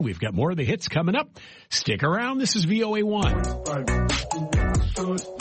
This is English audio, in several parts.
We've got more of the hits coming up. Stick around. This is VOA1.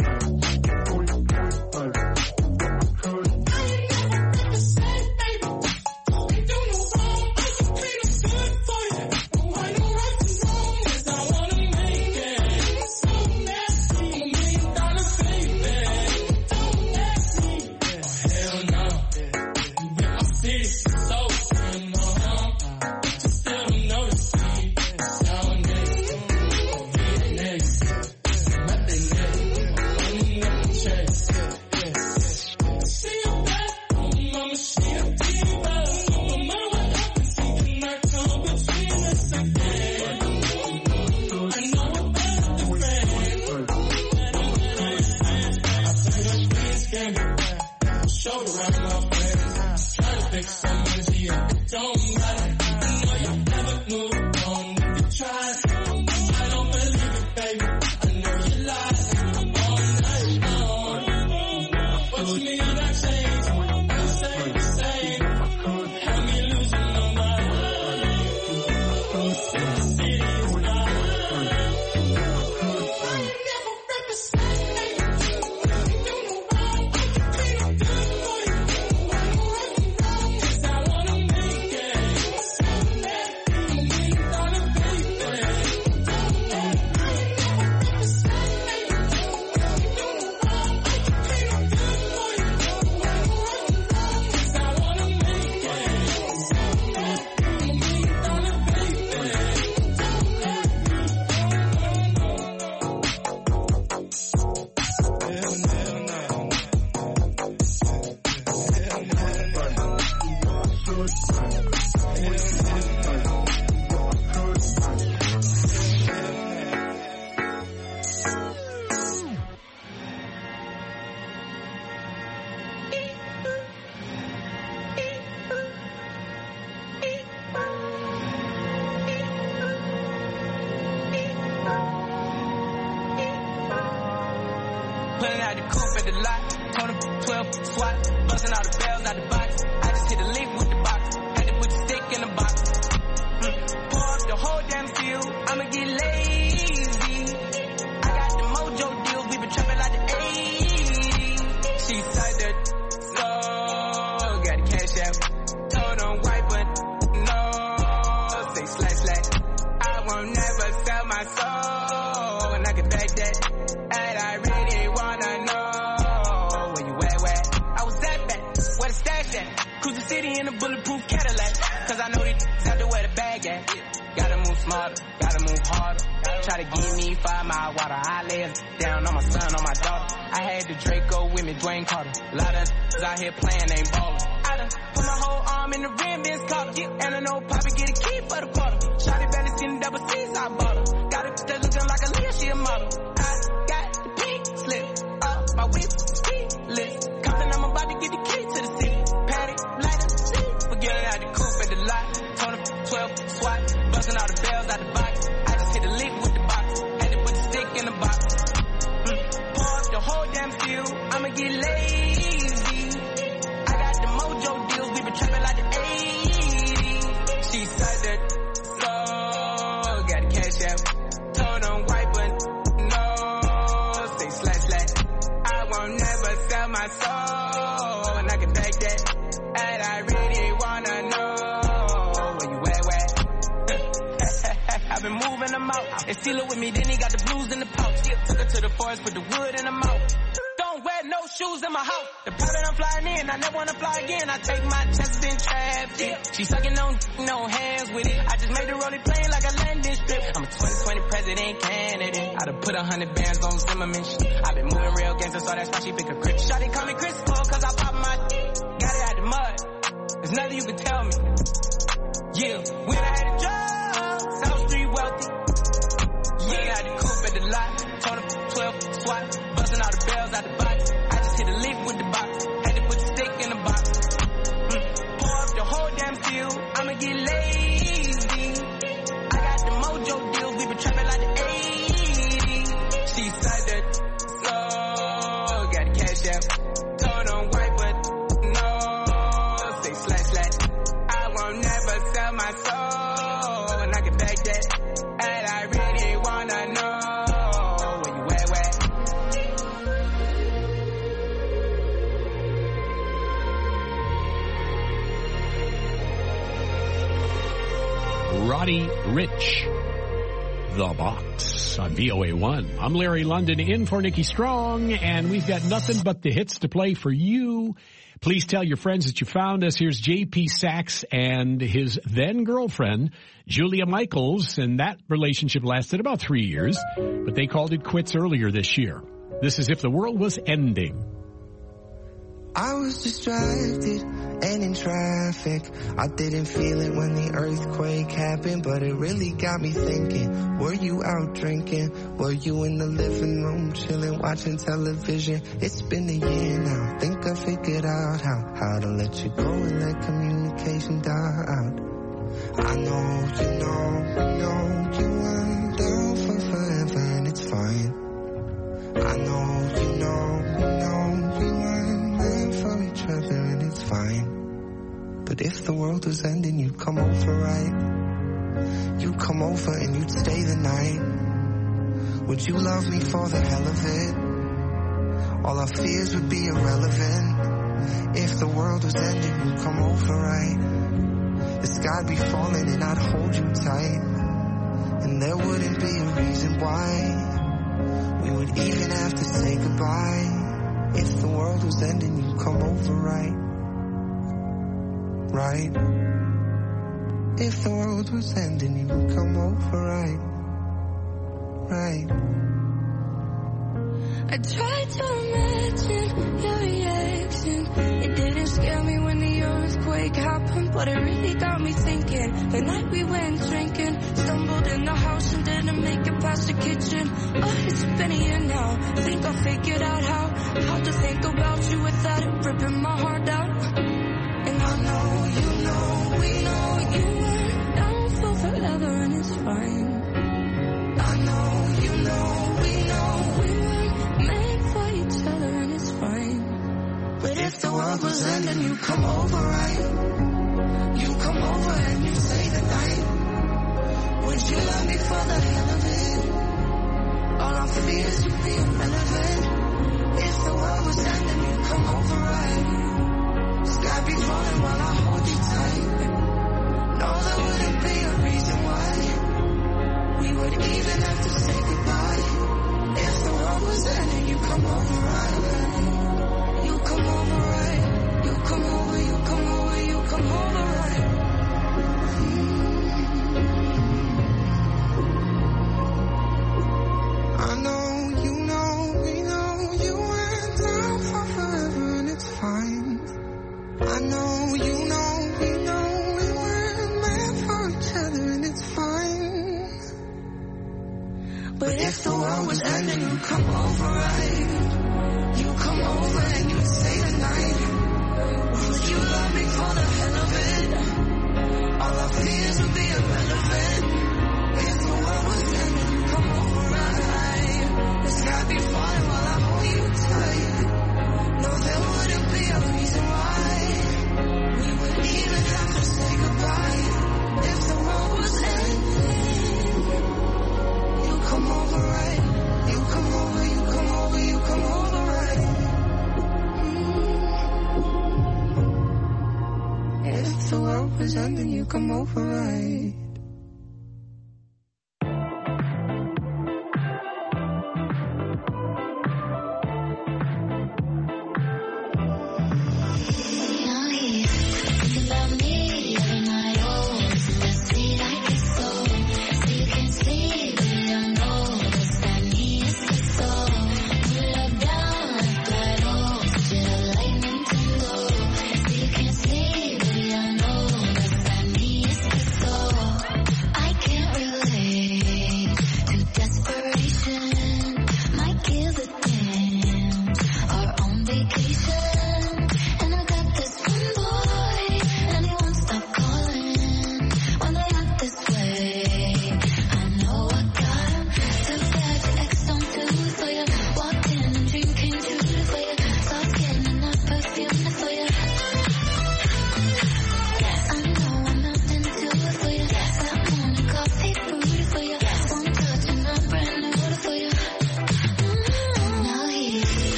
Pulling out the coupe at the lot. Tony 12 SWAT. Busting all the bells out the box. I just hit a lick with the box. Had to put the stick in the box. Pour up the whole damn field. I'ma get lazy. I got the mojo deals. We been trapping like the 80s. She said that so. Got the cash out. Told them white, but no. Say slash slash. I won't never sell my soul. And I can back that. And I really wanna know where you at. I was that bad, where the stash at? Cruise the city in a bulletproof Cadillac. Cause I know these out there where the bag at. Gotta move smarter, gotta move harder. Try to give me 5 mile water. I lay it down on my son, on my daughter. I had the Draco with me, Dwayne Carter. A lot of out here playing, ain't ballin'. I done put my whole arm in the rim, Vince Carter. And I know Poppy get a key for the quarter. Shotty belly seen the double C's, I bought her. Got it that looking like a Leah, she a model. I got the pink slip up my whip, keyless. Compton, I'm about to get the key to the city. Patty, lighter, forgetting out the coupe at the lot. Tony 12 SWAT, busting all the bells out the box. I just hit a lick with the box. Had to put the stick in the box. Pour up the whole damn field. I'ma get lazy. I got the mojo deals. We been trapping like the 80s. She said that so. Got the cash out. Told them white, but no. Say slash slash. I won't never sell my soul. And I can back that. And I really wanna know where you at. I've been moving them out. They steal it with me, then he got the blues in the pouch. Took her to the forest, put the wood in the mouth. Don't wear no shoes in my house. The pilot I'm flying in, I never wanna fly again. I take my chances in traffic. She sucking on no hands with it. I just made the rolling plane like a landing strip. I'm a 2020 president candidate. I done put 100 bands on Zimmerman shit. I been moving real gangster, so that's why she pick a crib. Shawty call me Chris Paul, cause I pop my got it out the mud. There's nothing you can tell me. Yeah, when I had a job, South Street wealthy. Yeah, I had the coupe at the lot. Tony 12 SWAT, busting all the bells out the box. I just hit a lick with the box. Had to put the stick in the box. Pour up the whole damn field. I'ma get lazy. I got the mojo deals. We been trapping like the 80s. She said that so. Got the cash out. Told them white, but no. Say slash slash. I won't never sell my soul. And I can back that. Roddy Ricch, The Box on VOA1. I'm Larry London in for Nikki Strong, and we've got nothing but the hits to play for you. Please tell your friends that you found us. Here's J.P. Saxe and his then-girlfriend, Julia Michaels, and that relationship lasted about 3 years, but they called it quits earlier this year. This is If the World Was Ending. I was distracted and in traffic. I didn't feel it when the earthquake happened, but it really got me thinking. Were you out drinking? Were you in the living room chilling, watching television? It's been a year now. Think I figured out how to let you go and let communication die out. I know you weren't down for forever, and it's fine. I know you weren't meant for each other, and it's fine. But if the world was ending, you'd come over, right? You'd come over and you'd stay the night. Would you love me for the hell of it? All our fears would be irrelevant. If the world was ending, you'd come over, right? The sky'd be falling and I'd hold you tight. And there wouldn't be a reason why we would even have to say goodbye. If the world was ending, you'd come over, right? Right? If the world was ending, you would come over, right? Right? I tried to imagine your reaction. It didn't scare me when the earthquake happened, but it really got me thinking. The night we went drinking, stumbled in the house and didn't make it past the kitchen. Oh, it's been a year now. Think I figured out how to think about you without it ripping my heart out. And I know we know you weren't down for forever, and it's fine. I know we weren't meant for each other, and it's fine. But if the world was ending, you come over, right? You come over and you stay the night. Would you love me for the hell of it? All our fears would be irrelevant. If the world was ending, you come over, right? Sky be falling while I hold you tight. No, there wouldn't be a reason why we would even have to say goodbye. If the world was ending, you come over, right? You come over, right? You come over, you come over, you come over, right? I know you weren't down for forever, and it's fine. I know we weren't meant for each other, and it's fine. But if the world was ending, you come over, right? You come over and you stay the night. Would you love me for the hell of it? All our fears would be irrelevant. If the world was ending, you come over, right? The sky be falling while I hold you tight. No, there wouldn't be a reason why we would even have to say goodbye. If the world was ending, you come over, right? You come over, you come over, you come over, right? If the world was ending, you come over, right?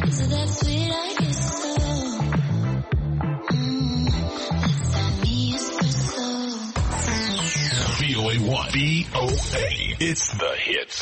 So that's sweet, I guess so. Let's have me espresso. VOA 1. VOA. It's the hits.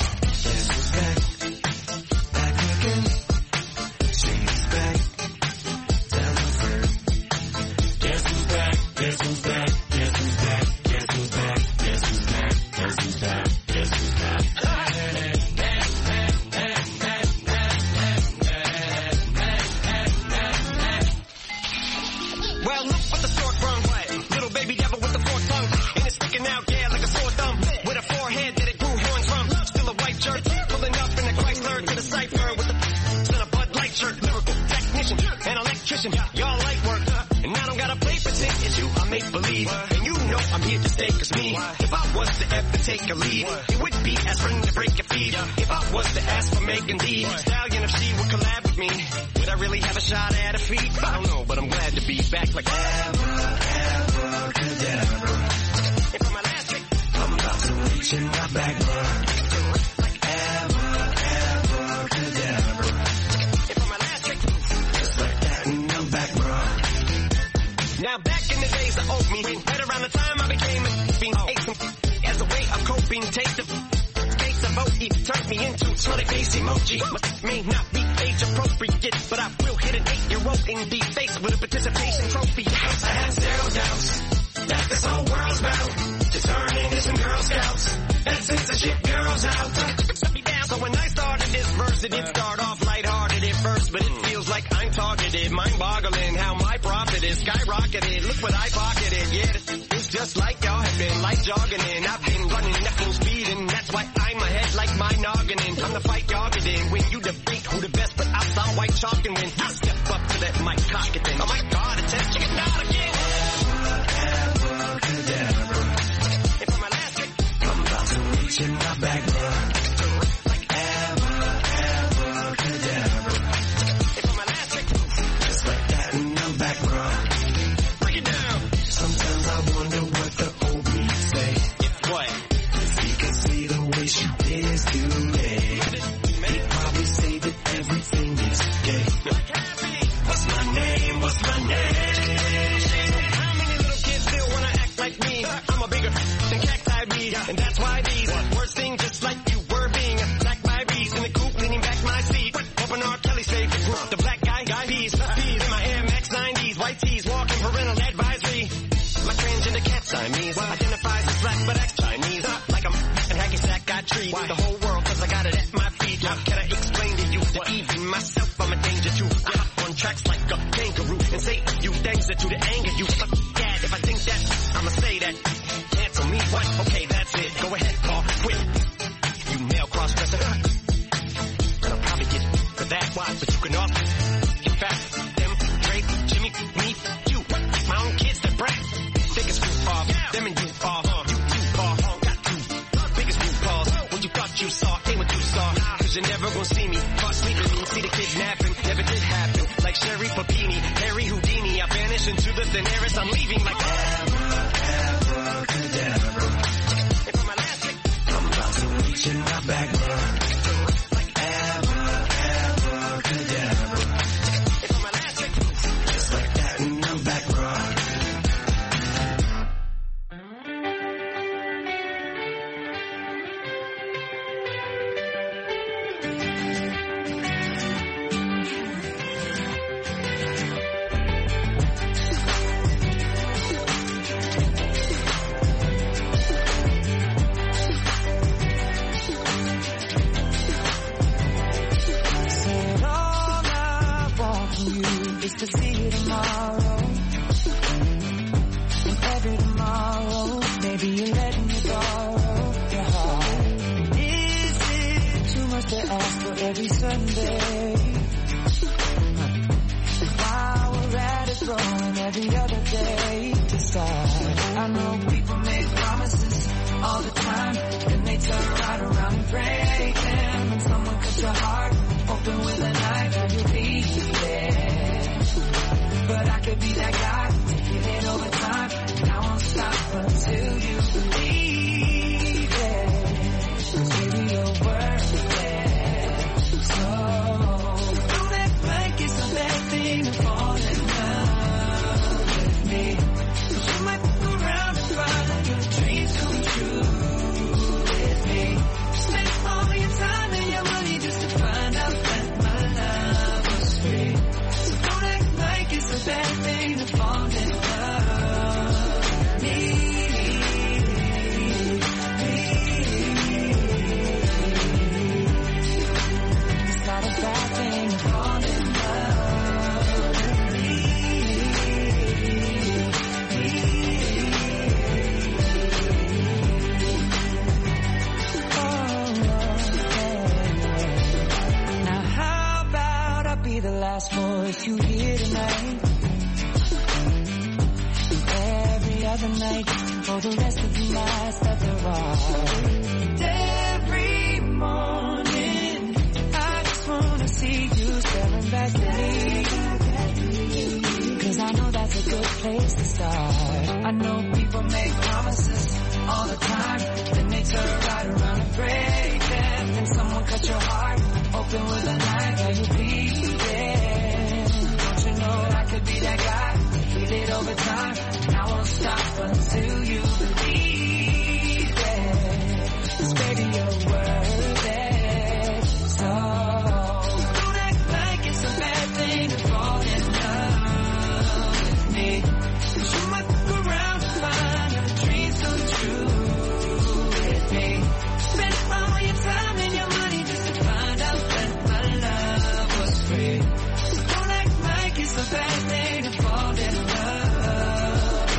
Baby, you're worth it. So a bad thing to fall in love. It's not a bad thing to fall in the last voice you hear tonight, every other night, for the rest of the nights that there are. Every morning, I just wanna see you staring back at me, 'cause I know that's a good place to start. I know people make promises all the time, then they turn right around and break them. Then someone cut your heart open with a knife, and you bleed. I could be that guy, feel it over time, and I won't stop until you believe it. 'Cause baby, you're worth it. So don't act like it's a bad thing to fall in love with me. 'Cause you might look around and find your dreams come true with me. Spend all your time and your money just to find out that my love was free. It's a bad thing to fall in love.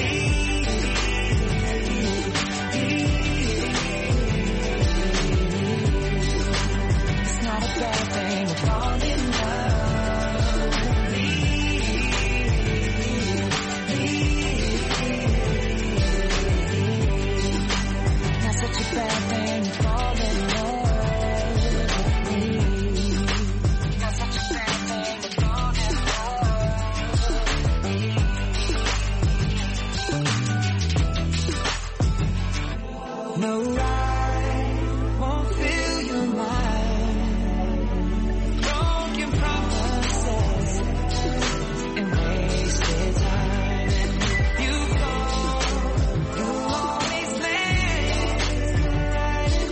It's not a bad thing to fall in love. Not such a bad thing to fall in love with me. Not such a bad thing to fall in love. No, I won't fill your mind. Broken promises and wasted time. And you go, you always land right in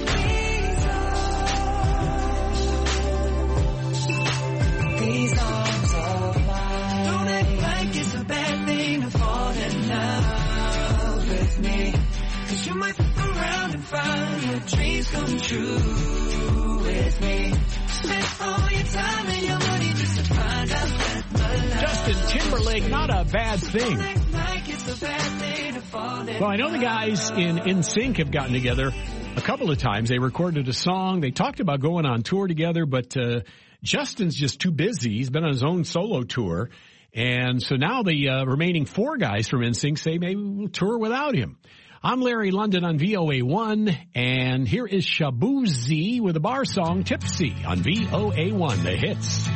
these arms of mine. Don't act like it's a bad thing to fall in love with me. 'Cause you might look around and find your dreams come true with me. Spend all your time and your money just to find out that my love. Justin Timberlake, not a bad thing. Don't act like it's a bad thing to fall in love. Well, I know the guys in NSYNC have gotten together a couple of times. They recorded a song. They talked about going on tour together, but Justin's just too busy. He's been on his own solo tour. And so now the remaining four guys from NSYNC say maybe we'll tour without him. I'm Larry London on VOA1, and here is Shabuzi with a bar song, Tipsy, on VOA1, the hits.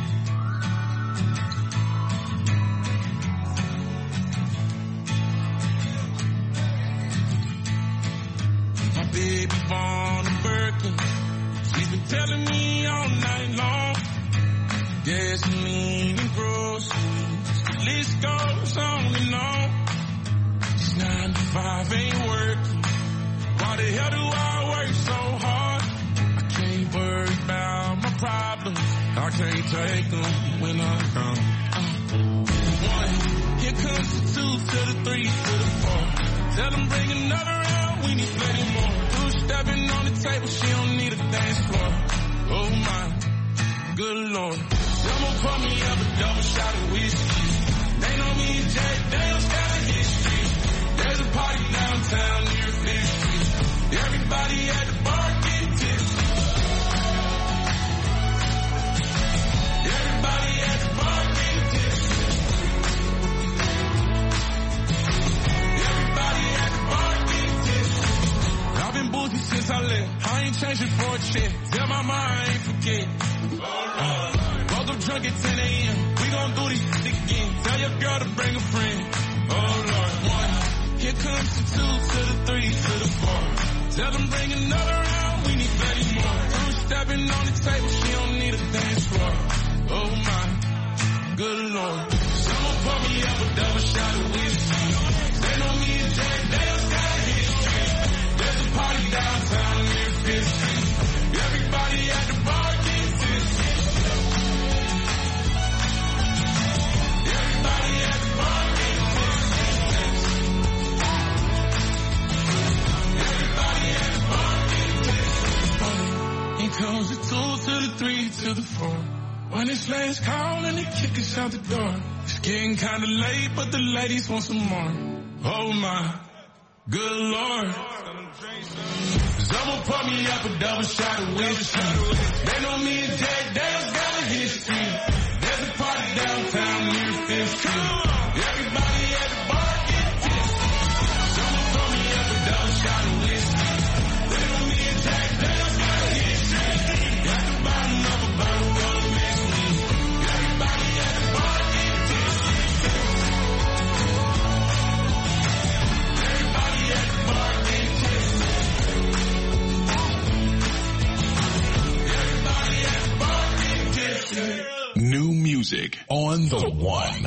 My baby born in Birkin, she's been telling me all night long. Gasoline and groceries, the list goes on and on. 9 to 5 ain't working. Why the hell do I work so hard? I can't worry about my problems. I can't take them when I'm gone. 1, here comes the 2 to the 3 to the 4. Tell them bring another round, we need plenty more. Two stepping on the table, she don't need a dance floor. Oh my, good Lord. Someone pour me up a double shot of whiskey. They know me and Jay Dale's got a history. There's a party downtown near 5th Street. Everybody at the bar getting tipsy. Everybody at the bar getting tipsy. Everybody at the bar getting tipsy. I've been boozy since I left. I ain't changing for a check. Tell my mind I ain't forget. Woke up drunk at 10 a.m. We gon' do this shit again. Tell your girl to bring a friend. Oh Lord, 1. Here comes the 2 to the 3 to the 4. Tell them bring another round, we need plenty more. Two stepping on the table, she don't need a dance floor. Oh my, good Lord. Someone pour me up a double shot of whiskey. They know me and Jay Dale's got a history. There's a party downtown near 5th Street. Everybody at the bar getting tipsy. Everybody to the floor. When it's last call and they kick us out the door. It's getting kinda late, but the ladies want some more. Oh my, good Lord. Someone pour me up a double shot of whiskey. They know me and Jack Dale's got a history. There's a party downtown near 5th Street. Everybody at the bar get tipsy. Someone pour me up a double shot of whiskey. They know me and Jack Dale's got a history. Got the bottom of a bottle full of whiskey. Everybody at the bar get tipsy. Everybody at the bar get tipsy. New music on the one.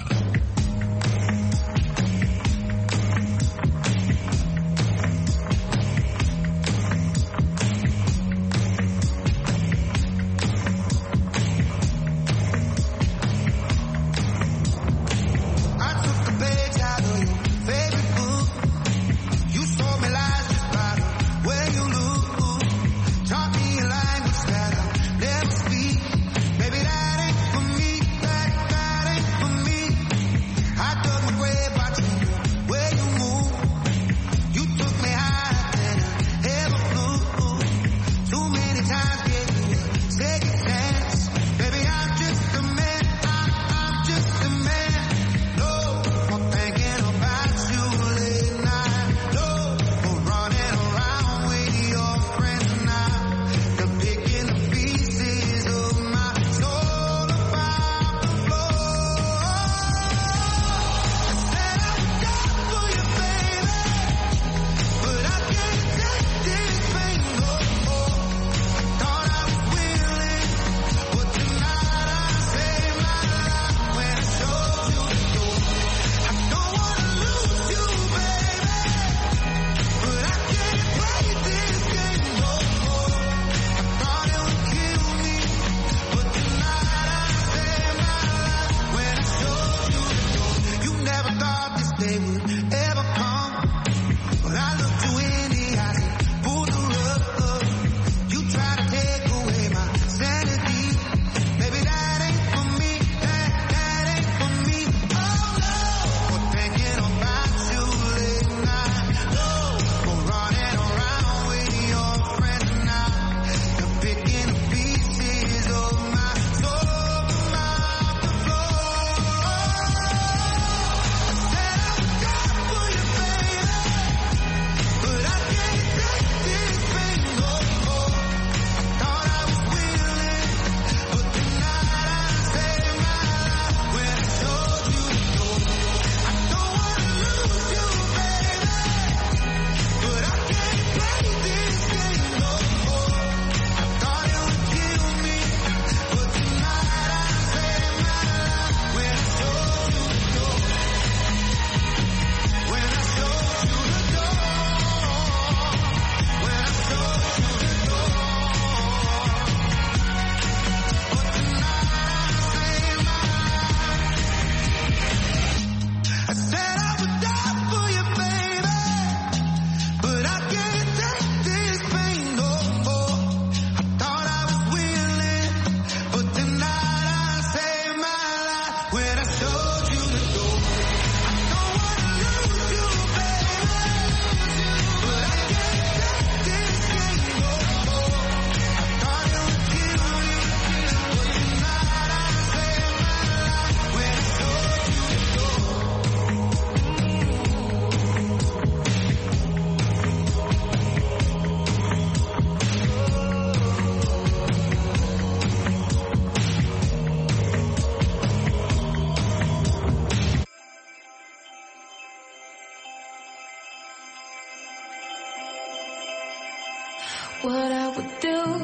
What I would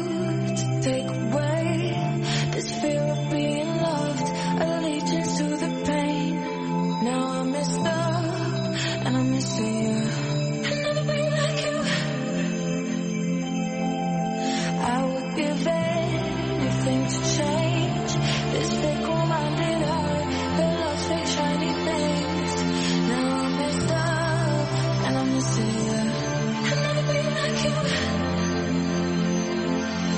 do to take away this fear of being loved, allegiance to the pain. Now I'm messed up and I'm missing you. And nobody like you. I would give anything to change this fickle-minded heart that loves fake shiny things. Now I'm messed up and I'm missing you. And nobody like you.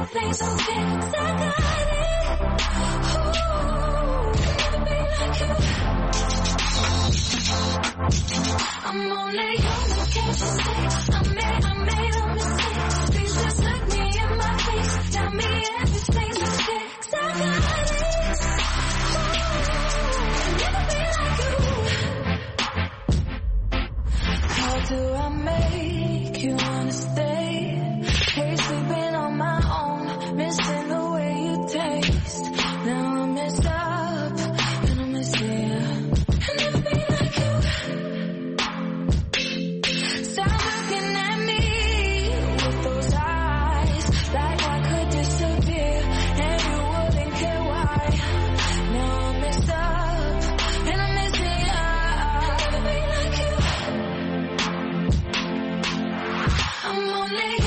everything so big, 'cause I got it. Ooh, never be like you. I'm only human, can't you see? I made a mistake. Please just look me in my face. Tell me everything's okay, 'cause I got it. Ooh, never be like you. How do I make you wanna stay? Hate sleeping on my own, missing the way you taste. Now I mess up, and I miss you. I'll never be like you. Stop looking at me with those eyes, like I could disappear, and you wouldn't care why. Now I messed up, and I'm missing you. I'll never be like you. I'm only